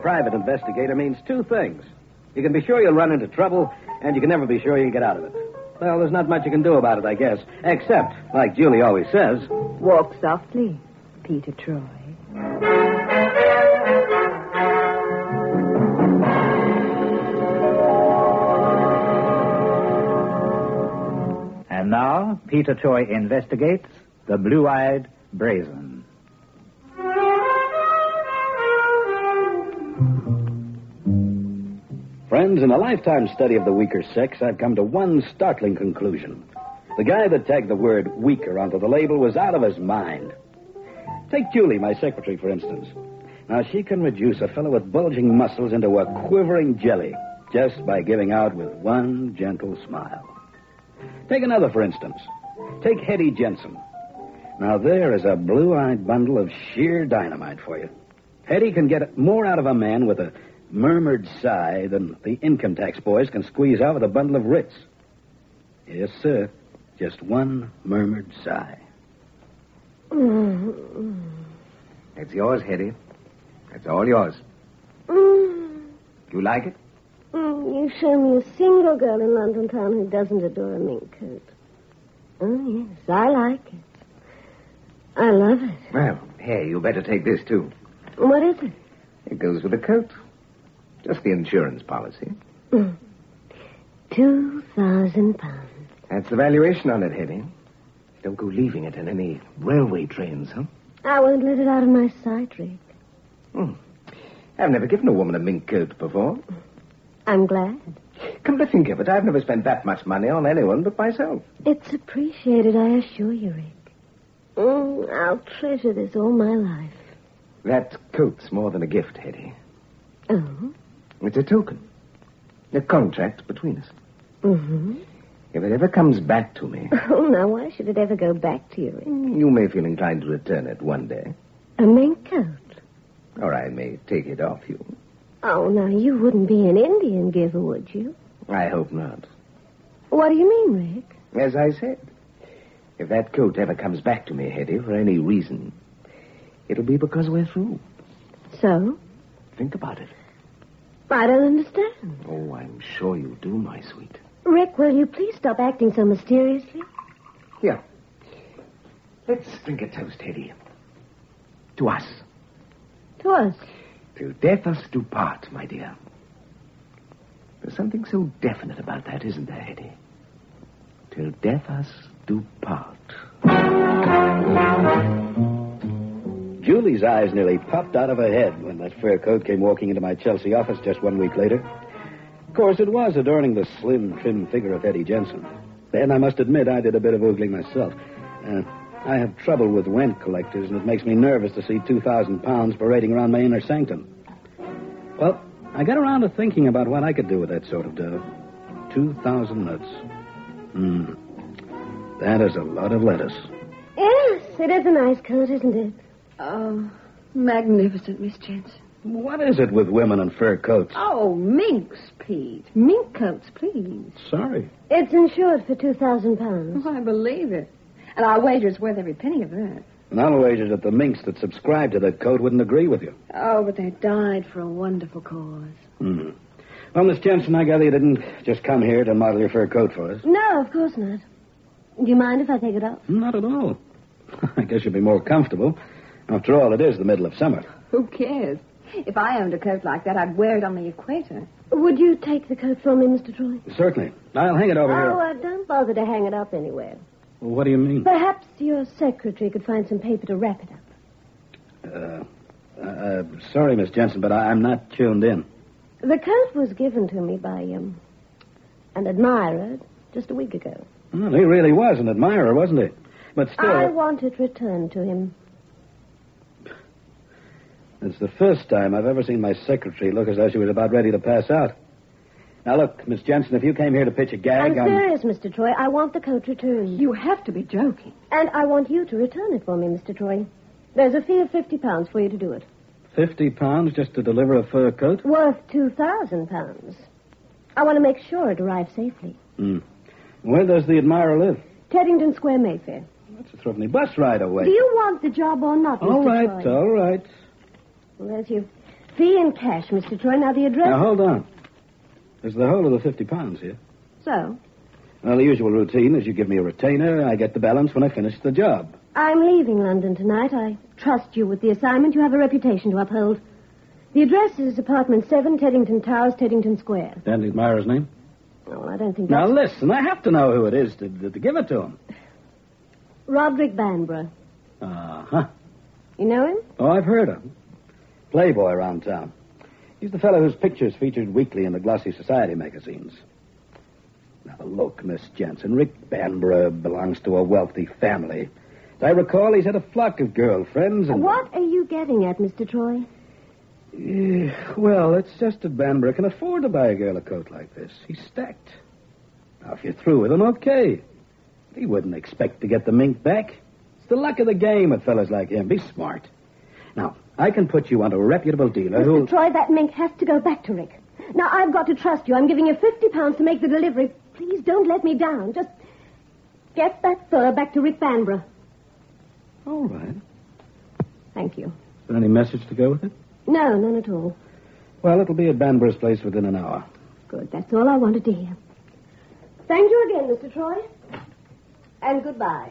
private investigator means two things. You can be sure you'll run into trouble, and you can never be sure you'll get out of it. Well, there's not much you can do about it, I guess. Except, like Julie always says... Walk softly, Peter Troy. And now, Peter Troy investigates the Blue-Eyed Brazen. Friends, in a lifetime study of the weaker sex, I've come to one startling conclusion. The guy that tagged the word weaker onto the label was out of his mind. Take Julie, my secretary, for instance. Now, she can reduce a fellow with bulging muscles into a quivering jelly just by giving out with one gentle smile. Take another, for instance. Take Hetty Jensen. Now, there is a blue-eyed bundle of sheer dynamite for you. Hetty can get more out of a man with a murmured sigh than the income tax boys can squeeze out with a bundle of Ritz. Yes, sir. Just one murmured sigh. It's yours, Hetty. It's all yours. You like it? You show me a single girl in London town who doesn't adore a mink coat. Oh, yes, I like it. I love it. Well, here, you better take this, too. What is it? It goes with the coat. Just the insurance policy. £2,000. That's the valuation on it, Hetty. Don't go leaving it in any railway trains, huh? I won't let it out of my sight, Rick. I've never given a woman a mink coat before. I'm glad. Come to think of it, I've never spent that much money on anyone but myself. It's appreciated, I assure you, Rick. I'll treasure this all my life. That coat's more than a gift, Hetty. Oh? It's a token. A contract between us. Mm-hmm. If it ever comes back to me... Oh, now, why should it ever go back to you, Rick? You may feel inclined to return it one day. A mink coat? Or I may take it off you. Oh, now, you wouldn't be an Indian giver, would you? I hope not. What do you mean, Rick? As I said, if that coat ever comes back to me, Hetty, for any reason, it'll be because we're through. So? Think about it. I don't understand. Oh, I'm sure you do, my sweet. Rick, will you please stop acting so mysteriously? Here. Let's drink a toast, Hetty. To us. To us? Till death us do part, my dear. There's something so definite about that, isn't there, Hetty? Till death us do part. Julie's eyes nearly popped out of her head when that fur coat came walking into my Chelsea office just 1 week later. Of course, it was adorning the slim, trim figure of Hetty Jensen. And I must admit, I did a bit of oogling myself. I have trouble with rent collectors, and it makes me nervous to see 2,000 pounds parading around my inner sanctum. Well, I got around to thinking about what I could do with that sort of dough. 2,000 nuts. That is a lot of lettuce. Yes, it is a nice coat, isn't it? Oh, magnificent, Miss Jensen. What is it with women and fur coats? Oh, minks, Pete. Mink coats, please. Sorry. It's insured for £2,000. Oh, I believe it. And I'll wager it's worth every penny of that. And I'll wager that the minks that subscribe to that coat wouldn't agree with you. Oh, but they died for a wonderful cause. Well, Miss Jensen, I gather you didn't just come here to model your fur coat for us. No, of course not. Do you mind if I take it off? Not at all. I guess you'll be more comfortable. After all, it is the middle of summer. Who cares? If I owned a coat like that, I'd wear it on the equator. Would you take the coat from me, Mr. Troy? Certainly. I'll hang it over here. Oh, don't bother to hang it up anywhere. Well, what do you mean? Perhaps your secretary could find some paper to wrap it up. Sorry, Miss Jensen, but I'm not tuned in. The coat was given to me by an admirer just a week ago. Well, he really was an admirer, wasn't he? But still... I want it returned to him. It's the first time I've ever seen my secretary look as though she was about ready to pass out. Now, look, Miss Jensen, if you came here to pitch a gag, I'm serious, Mr. Troy. I want the coat returned. You have to be joking. And I want you to return it for me, Mr. Troy. There's a fee of £50 for you to do it. £50 just to deliver a fur coat? Worth £2,000. I want to make sure it arrives safely. Where does the admirer live? Teddington Square, Mayfair. That's a threepenny bus ride away. Do you want the job or not, Mr. All right, Troy? all right. Well, there's your Fee and cash, Mr. Troy. Now, the address... Now, hold on. There's the whole of the 50 pounds here. So? Well, the usual routine is you give me a retainer, I get the balance when I finish the job. I'm leaving London tonight. I trust you with the assignment. You have a reputation to uphold. The address is apartment 7, Teddington Towers, Teddington Square. Dandy Myra's name? Oh, I don't think Now, that's... listen, I have to know who it is to give it to him. Roderick Banborough. Uh-huh. You know him? Oh, I've heard of him. Playboy around town. He's the fellow whose picture's featured weekly in the glossy society magazines. Now, look, Miss Jensen, Rick Banborough belongs to a wealthy family. As I recall, he's had a flock of girlfriends and... What are you getting at, Mr. Troy? Well, it's just that Banborough can afford to buy a girl a coat like this. He's stacked. Now, if you're through with him, okay. He wouldn't expect to get the mink back. It's the luck of the game with fellas like him. Be smart. Now, I can put you onto a reputable dealer Mr. Troy, that mink has to go back to Rick. Now, I've got to trust you. I'm giving you £50 to make the delivery. Please don't let me down. Just get that fur back to Rick Banborough. All right. Thank you. Is there any message to go with it? No, none at all. Well, it'll be at Banborough's place within an hour. Good. That's all I wanted to hear. Thank you again, Mr. Troy. And goodbye.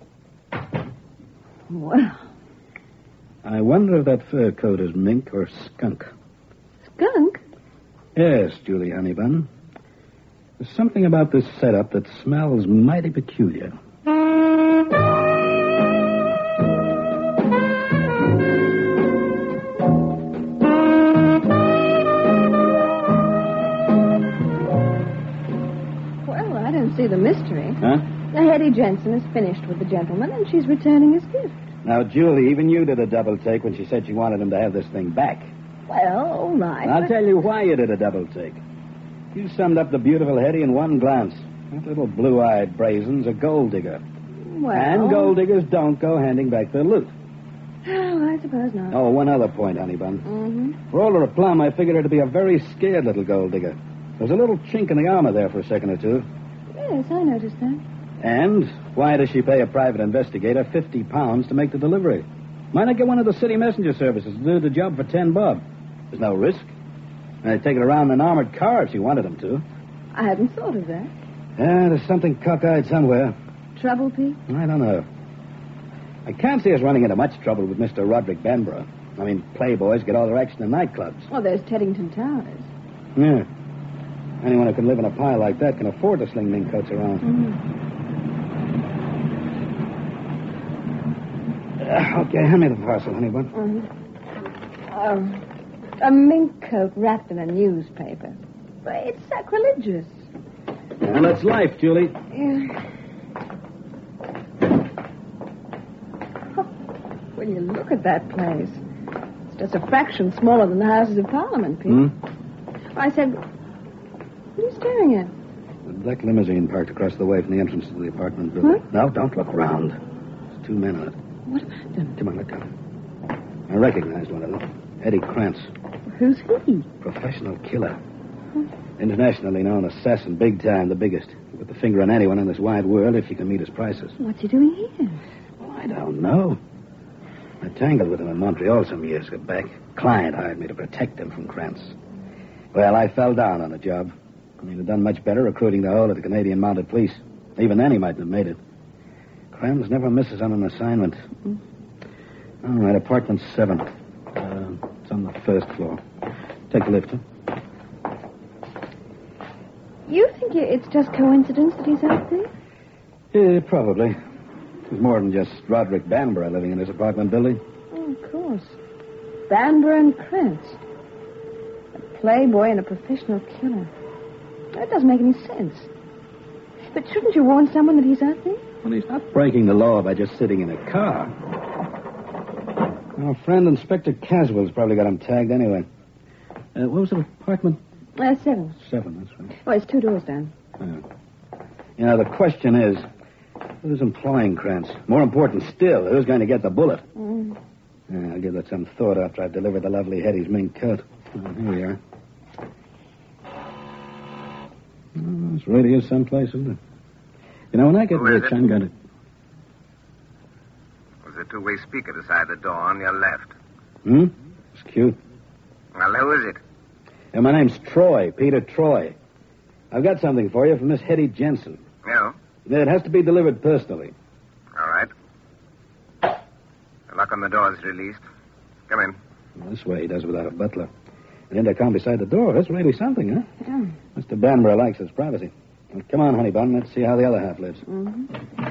Well, I wonder if that fur coat is mink or skunk. skunk? Yes, Julie Honeybun. There's something about this setup that smells mighty peculiar. Well, I don't see the mystery. Huh? Hetty Jensen is finished with the gentleman, and she's returning his gift. Now, Julie, even you did a double take when she said she wanted him to have this thing back. Well, all right. I'll but- tell you why you did a double take. You summed up the beautiful Hetty in one glance. That little blue-eyed brazen's a gold digger. Well... And gold diggers don't go handing back their loot. Oh, I suppose not. Oh, one other point, Honeybun. Mm-hmm. For all her aplomb, I figured her to be a very scared little gold digger. There's a little chink in the armor there for a second or two. Yes, I noticed that. And why does she pay a private investigator £50 to make the delivery? Why not get one of the city messenger services to do the job for $10 bob? There's no risk. I'd take it around in an armored car if she wanted him to. I hadn't thought of that. Yeah, there's something cockeyed somewhere. Trouble, Pete? I don't know. I can't see us running into much trouble with Mr. Roderick Banborough. I mean, playboys get all their action in nightclubs. Well, there's Teddington Towers. Yeah. Anyone who can live in a pile like that can afford to sling mink coats around. Mm-hmm. Okay, hand me the parcel, Honeybun. A mink coat wrapped in a newspaper. But it's sacrilegious. And it's life, Julie. Yeah. When you look at that place, it's just a fraction smaller than the Houses of Parliament, Pete. I said, what are you staring at? The black limousine parked across the way from the entrance to the apartment building. Huh? No, don't look around. There's two men in it. What about them? Come on, let go. I recognized one of them. Eddie Krantz. Who's he? Professional killer. Internationally known assassin, big time, the biggest. He put the finger on anyone in this wide world if you can meet his prices. What's he doing here? Well, I don't know. I tangled with him in Montreal some years back. Client hired me to protect him from Krantz. Well, I fell down on the job. He'd have done much better recruiting the whole of the Canadian Mounted Police. Even then, he mightn't have made it. Krantz never misses on an assignment. All right, apartment 7. It's on the first floor. Take the lift, huh? You think it's just coincidence that he's out there? Yeah, probably. There's more than just Roderick Banborough living in his apartment building. Oh, of course. Banborough and Krantz. A playboy and a professional killer. That doesn't make any sense. But shouldn't you warn someone that he's out there? Well, he's not breaking the law by just sitting in a car. Our friend Inspector Caswell's probably got him tagged anyway. What was it, apartment? 7. 7, that's right. Oh, it's 2 doors down. You know, the question is, who's employing Krantz? More important still, who's going to get the bullet? I'll give that some thought after I've delivered the lovely Hetty's mink coat. Here we are. Oh, this really is someplace, isn't it? You know, when I get Who is rich, it? I'm going to... There's a two-way speaker beside the door on your left. It's cute. Well, who is it? And my name's Troy, Peter Troy. I've got something for you from Miss Hetty Jensen. No. It has to be delivered personally. All right. The lock on the door is released. Come in. Well, this way he does without a butler. An intercom beside the door. That's really something, huh? Yeah. Mr. Banbury likes his privacy. Well, come on, honey bun. Let's see how the other half lives. Mm-hmm.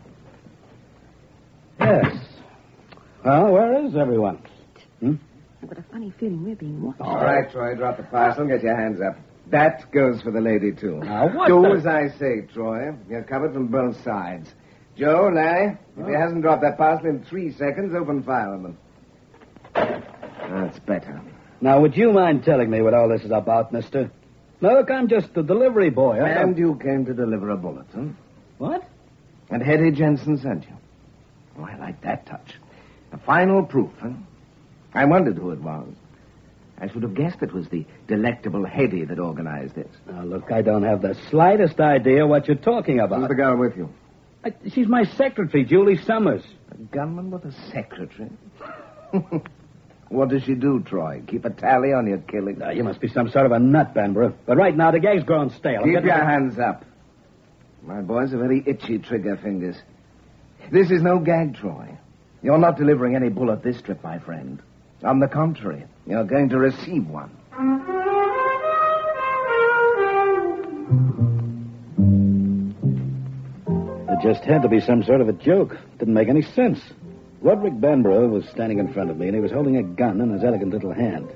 Yes. Well, where is everyone? I've got a funny feeling we're being watched. All right, Troy, drop the parcel. Get your hands up. That goes for the lady, too. Now, what Do the- as I say, Troy. You're covered from both sides. Joe, Larry, if he hasn't dropped that parcel in 3 seconds, open fire on them. That's better. Now, would you mind telling me what all this is about, mister? Look, I'm just a delivery boy. And you came to deliver a bulletin. What? And Hetty Jensen sent you. Oh, I like that touch. A final proof, huh? I wondered who it was. I should have guessed it was the delectable Hetty that organized this. Now, look, I don't have the slightest idea what you're talking Who's about. the girl with you? She's my secretary, Julie Summers. A gunman with a secretary? What does she do, Troy? Keep a tally on your killing? Now, you must be some sort of a nut, Banbury. But right now, the gag's grown stale. I'm Keep getting- your hands up. My boys are very itchy trigger fingers. This is no gag, Troy. You're not delivering any bullet this trip, my friend. On the contrary, you're going to receive one. It just had to be some sort of a joke. Didn't make any sense. Roderick Banbury was standing in front of me, and he was holding a gun in his elegant little hand.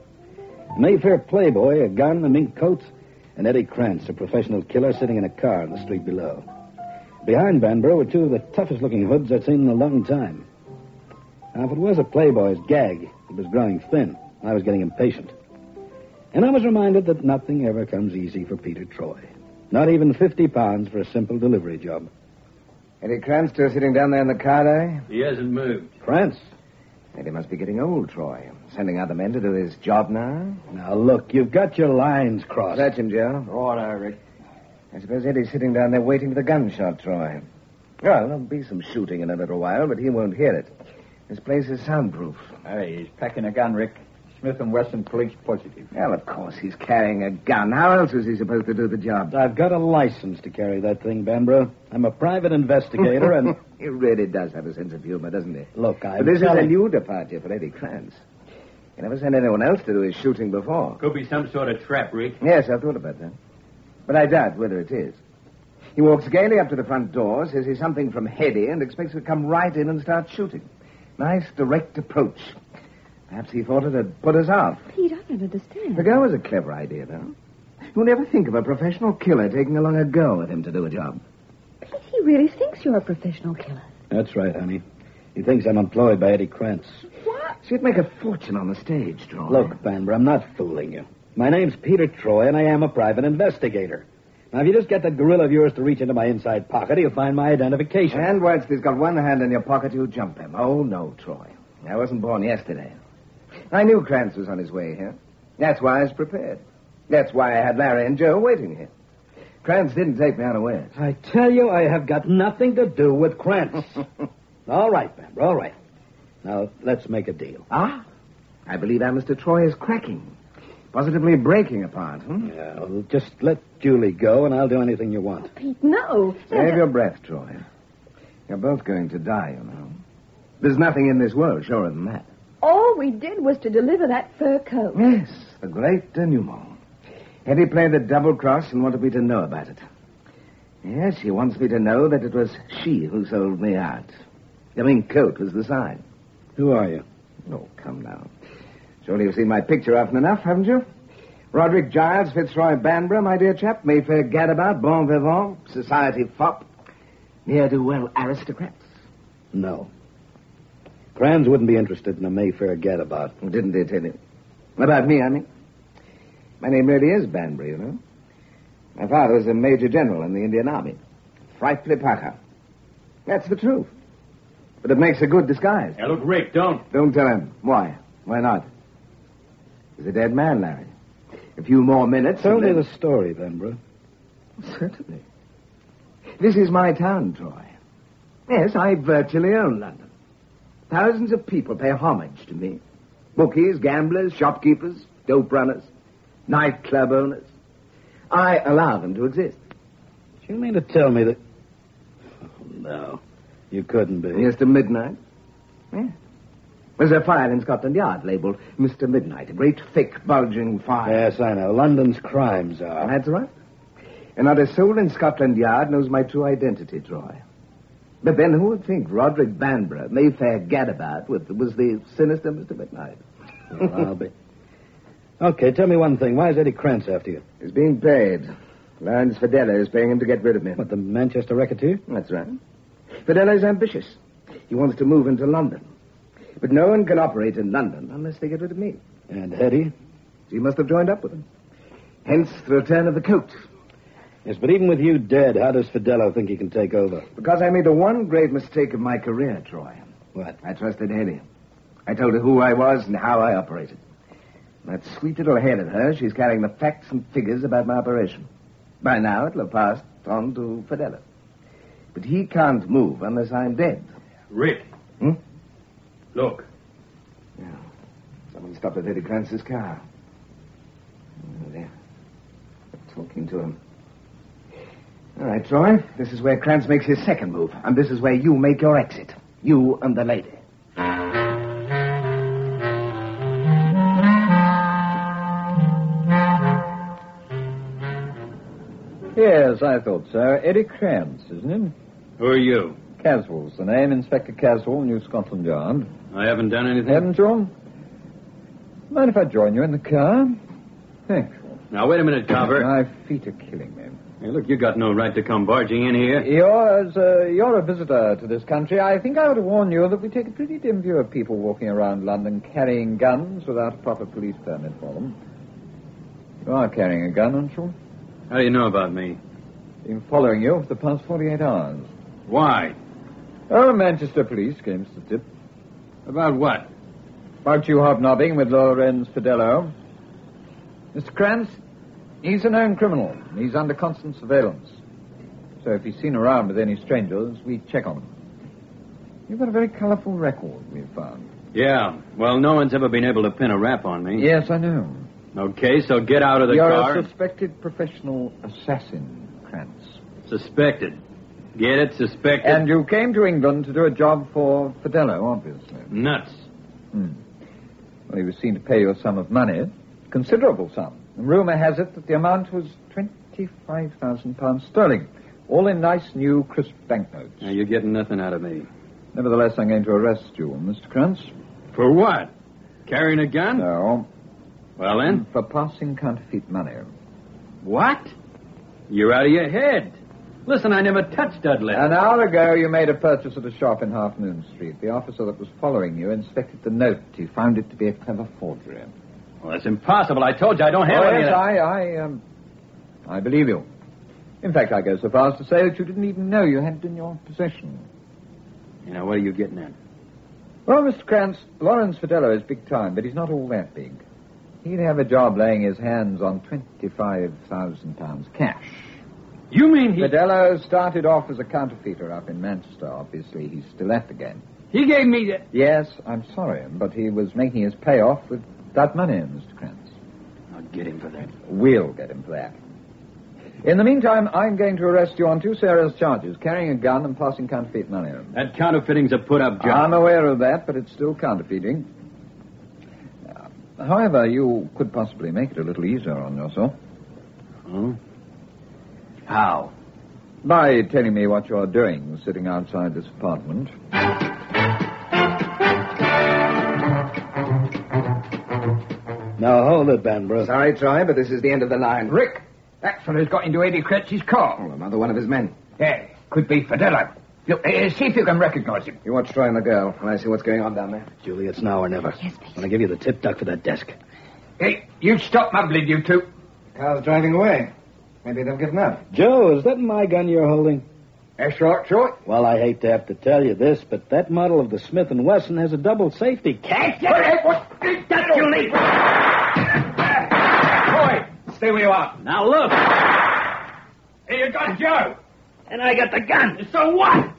A Mayfair playboy, a gun, a mink coat, and Eddie Krantz, a professional killer, sitting in a car in the street below. Behind Banbury were two of the toughest-looking hoods I'd seen in a long time. Now, if it was a playboy's gag, it was growing thin. I was getting impatient. And I was reminded that nothing ever comes easy for Peter Troy. Not even 50 pounds for a simple delivery job. Eddie Krantz still sitting down there in the car, eh? He hasn't moved. Krantz? Eddie must be getting old, Troy. Sending other men to do his job now. Now, look, you've got your lines crossed. Search him, Joe. Right, Rick. I suppose Eddie's sitting down there waiting for the gunshot, Troy. Well, there'll be some shooting in a little while, but he won't hear it. This place is soundproof. Hey, he's packing a gun, Rick. Smith & Wesson police positive. Well, of course, he's carrying a gun. How else is he supposed to do the job? I've got a license to carry that thing, Banbury. I'm a private investigator, and... He really does have a sense of humor, doesn't he? Look, But I'm this is a telling- new departure for Eddie Krantz. He never sent anyone else to do his shooting before. Could be some sort of trap, Rick. Yes, I've thought about that. But I doubt whether it is. He walks gaily up to the front door, says he's something from Hetty, and expects to come right in and start shooting. Nice, direct approach. Perhaps he thought it'd put us off. Pete, I don't understand. The girl was a clever idea, though. You'll never think of a professional killer taking along a girl with him to do a job. Pete, he really thinks you're a professional killer. That's right, honey. He thinks I'm employed by Eddie Krantz. What? She'd make a fortune on the stage, Troy. Look, Banbury, I'm not fooling you. My name's Peter Troy, and I am a private investigator. Now, if you just get that gorilla of yours to reach into my inside pocket, he'll find my identification. And once he's got one hand in your pocket, you jump him. Oh, no, Troy. I wasn't born yesterday. I knew Krantz was on his way here. That's why I was prepared. That's why I had Larry and Joe waiting here. Krantz didn't take me unawares. I tell you, I have got nothing to do with Krantz. All right, Banbury, all right. Now, let's make a deal. Ah? I believe our Mr. Troy is cracking. Positively breaking apart, hmm? Yeah, well, just let Julie go, and I'll do anything you want. Pete, no. Save your breath, Troy. You're both going to die, you know. There's nothing in this world surer than that. All we did was to deliver that fur coat. Yes, the great denouement. Eddie played the double cross and wanted me to know about it. Yes, he wants me to know that it was she who sold me out. The mink coat was the sign. Who are you? Oh, come now. Surely you've seen my picture often enough, haven't you? Roderick Giles, Fitzroy Banbury, my dear chap. Mayfair gadabout, bon vivant, society fop. Ne'er-do-well aristocrats. No. Krantz wouldn't be interested in a Mayfair gadabout. Didn't they tell you? About me, I mean. My name really is Banbury, you know. My father was a major general in the Indian Army. Frightfully Parker. That's the truth. But it makes a good disguise. Now, look, Rick, don't. Don't tell him. Why? Why not? He's a dead man, Larry. A few more minutes. Tell and me then- the story, Banbury. Certainly. This is my town, Troy. Yes, I virtually own London. Thousands of people pay homage to me. Bookies, gamblers, shopkeepers, dope runners, nightclub owners. I allow them to exist. You mean to tell me that... Oh, no, you couldn't be. Mr. Midnight? Yeah. There's a file in Scotland Yard labeled Mr. Midnight, a great, thick, bulging file. Yes, I know. London's crimes are. That's right. And not a soul in Scotland Yard knows my true identity, Troy. But then who would think Roderick Banborough, Mayfair gadabout, was the sinister Mr. Midnight? Well, I'll be... Okay, tell me one thing. Why is Eddie Krantz after you? He's being paid. Lawrence Fidella is paying him to get rid of me. What, the Manchester Racketeer? That's right. Fidella is ambitious. He wants to move into London. But no one can operate in London unless they get rid of me. And Eddie? He must have joined up with him. Hence the return of the coat. Yes, but even with you dead, how does Fidella think he can take over? Because I made the one great mistake of my career, Troy. What? I trusted Eddie. I told her who I was and how I operated. That sweet little head of hers, she's carrying the facts and figures about my operation. By now, it'll have passed on to Fidella. But he can't move unless I'm dead. Rick. Hmm? Look. Yeah. Someone stopped at Eddie Krantz's car. Oh, they're talking to him. All right, Troy. This is where Krantz makes his second move. And this is where you make your exit. You and the lady. Yes, I thought so. Eddie Krantz, isn't it? Who are you? Caswell's the name. Inspector Caswell, New Scotland Yard. I haven't done anything. Haven't you? Mind if I join you in the car? Thanks. Now, wait a minute, Carver. My feet are killing me. Hey, look, you got no right to come barging in here. You're a visitor to this country. I think I ought to warn you that we take a pretty dim view of people walking around London carrying guns without a proper police permit for them. You are carrying a gun, aren't you? How do you know about me? Been following you for the past 48 hours. Why? Oh, Manchester police gave us the tip. About what? About you hobnobbing with Lorenz Fidello. Mr. Krantz, he's a known criminal. He's under constant surveillance. So if he's seen around with any strangers, we check on him. You've got a very colorful record, we've found. Yeah. Well, no one's ever been able to pin a rap on me. Yes, I know. Okay, so get out of the You're car. a suspected professional assassin, Krantz. Suspected. Get it? Suspected. And you came to England to do a job for Fidello, obviously. Nuts. Well, he was seen to pay you a sum of money. Considerable sum. And rumor has it that the amount was £25,000 sterling. All in nice, new, crisp banknotes. Now, you're getting nothing out of me. Nevertheless, I'm going to arrest you, Mr. Krantz. For what? Carrying a gun? No. Well, then? For passing counterfeit money. What? You're out of your head. Listen, I never touched that letter. An hour ago, you made a purchase at a shop in Half Moon Street. The officer that was following you inspected the note. He found it to be a clever forgery. Well, that's impossible. I told you I don't have any of that. Yes, I believe you. In fact, I go so far as to say that you didn't even know you had it in your possession. You know, what are you getting at? Well, Mr. Krantz, Lawrence Fidello is big time, but he's not all that big. He'd have a job laying his hands on £25,000 cash. You mean he... Fidello started off as a counterfeiter up in Manchester. Obviously, he's still at the game. He gave me that... Yes, I'm sorry, but he was making his payoff with that money, Mr. Krantz. I'll get him for that. We'll get him for that. In the meantime, I'm going to arrest you on two serious charges, carrying a gun and passing counterfeit money. That counterfeiting's a put-up job. I'm aware of that, but it's still counterfeiting. However, you could possibly make it a little easier on yourself. Oh? How? By telling me what you're doing sitting outside this apartment. Now, hold it, Banborough. Sorry, Troy, but this is the end of the line. Rick, that fellow's got into Eddie Krantz's car. Oh, another one of his men. Yeah, could be Fidello. Look, see if you can recognize him. You watch Troy and the girl while I see what's going on down there. Julie, it's now or never. Yes, please. When I give you the tip, duck for that desk. Hey, you stop mumbling, you two. The car's driving away. Maybe they've given up. Joe, is that my gun you're holding? That's right, Troy. Well, I hate to have to tell you this, but that model of the Smith & Wesson has a double safety. Catch it! Hey, what? That you leave. Troy, stay where you are. Now, look. Here you got Joe. And I got the gun. So what?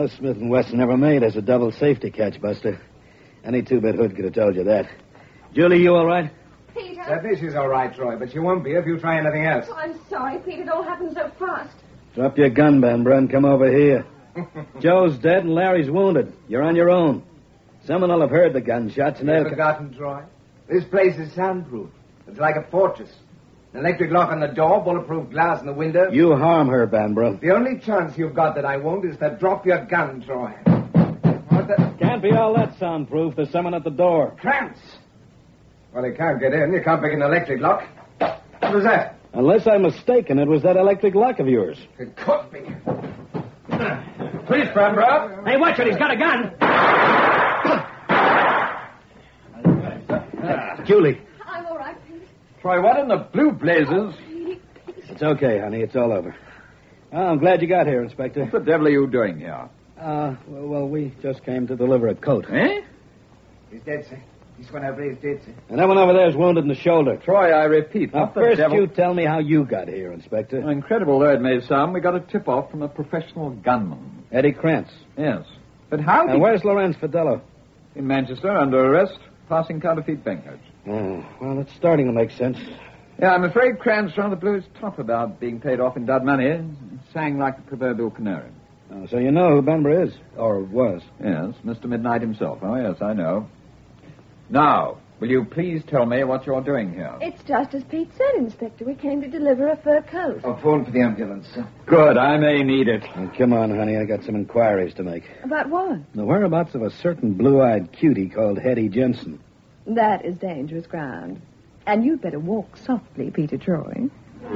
Smith & Wesson never made us a double safety catch, Buster. Any two-bit hood could have told you that. Julie, you all right? Peter. Certainly she's all right, Troy, but she won't be if you try anything else. Oh, I'm sorry, Peter. It all happened so fast. Drop your gun, Bambra, and come over here. Joe's dead and Larry's wounded. You're on your own. Someone will have heard the gunshots and You've they'll... forgotten, Troy. This place is soundproof. It's like a fortress. An electric lock on the door, bulletproof glass in the window. You harm her, Bambra. The only chance you've got that I won't is to drop your gun, Troy. What the... Can't be all that soundproof. There's someone at the door. Krantz! Well, he can't get in. You can't pick an electric lock. What was that? Unless I'm mistaken, it was that electric lock of yours. It could be. Please, Barbara. Hey, watch it. He's got a gun. Julie. I'm all right, Peter. Troy, what in the blue blazes? It's okay, honey. It's all over. Oh, I'm glad you got here, Inspector. What the devil are you doing here? Well, we just came to deliver a coat. Eh? He's dead, sir. This one over there is dead, sir. And that one over there is wounded in the shoulder. Troy, I repeat. Now, what the first devil... you tell me how you got here, Inspector. Incredible though it may sound, we got a tip-off from a professional gunman. Eddie Krantz. Yes. But how And where's Lorenz Fidello? In Manchester, under arrest, passing counterfeit banknotes. Oh, well, it's starting to make sense. Yeah, I'm afraid Krantz rather blew his top about being paid off in dud money. Sang like the proverbial canary. Oh, so you know who Bambra is? Or was? Yes, Mr. Midnight himself. Oh, yes, I know. Now, will you please tell me what you're doing here? It's just as Pete said, Inspector. We came to deliver a fur coat. I'll phone for the ambulance, sir. Good, I may need it. Oh, come on, honey. I got some inquiries to make. About what? The whereabouts of a certain blue-eyed cutie called Hetty Jensen. That is dangerous ground. And you'd better walk softly, Peter Troy.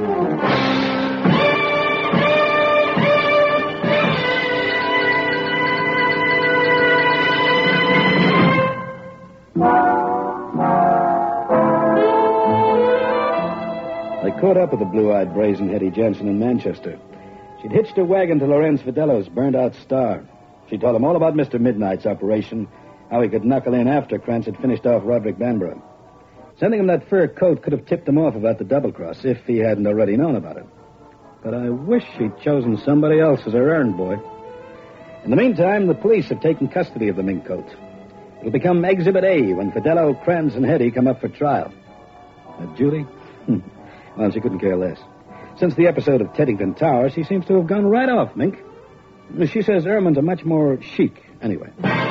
They caught up with the blue-eyed brazen Hetty Jensen in Manchester. She'd hitched her wagon to Lorenz Fidello's burned-out Star. She told him all about Mr. Midnight's operation, how he could knuckle in after Krantz had finished off Roderick Bambra. Sending him that fur coat could have tipped him off about the double-cross if he hadn't already known about it. But I wish she'd chosen somebody else as her errand boy. In the meantime, the police have taken custody of the mink coat. It'll become Exhibit A when Fidello, Krantz, and Hetty come up for trial. Julie? Well, she couldn't care less. Since the episode of Teddington Tower, she seems to have gone right off, Mink. She says ermines are much more chic, anyway.